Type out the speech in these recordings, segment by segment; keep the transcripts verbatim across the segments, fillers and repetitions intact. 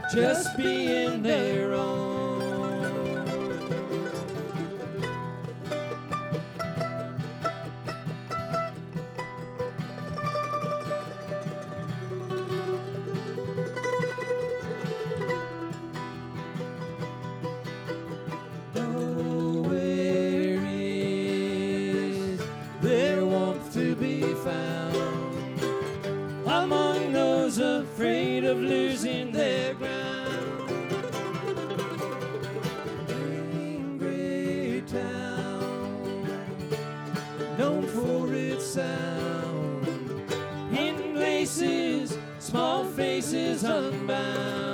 just being their own. Nowhere is there warmth to be found among those afraid of losing their ground. In great town, known for its sound, in places, small faces unbound.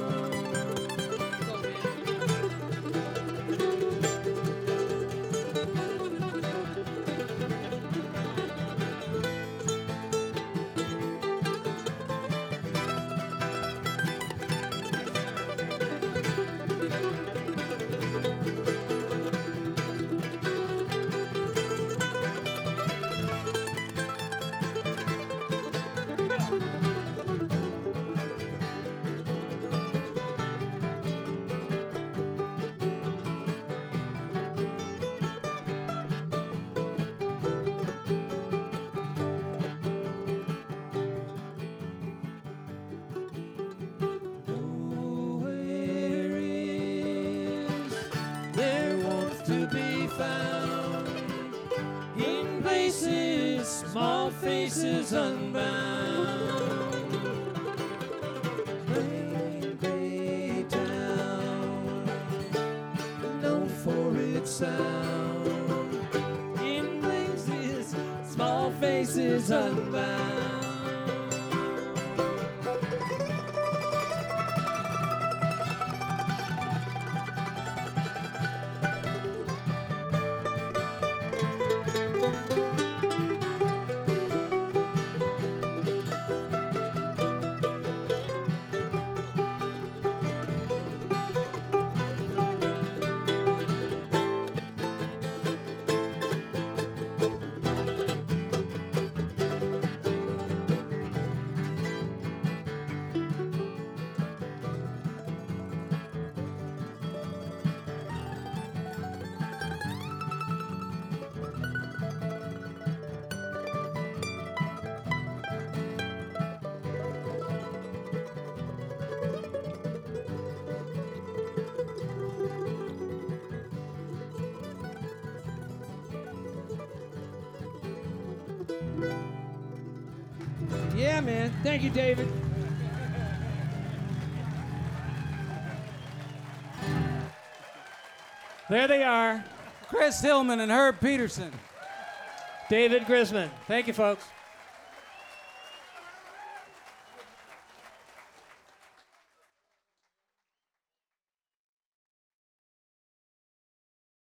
To be found in places, small faces unbound. Plain great town, known for its sound, in places, small faces unbound. Yeah, man. Thank you, David. There they are. Chris Hillman and Herb Peterson. David Grisman. Thank you, folks.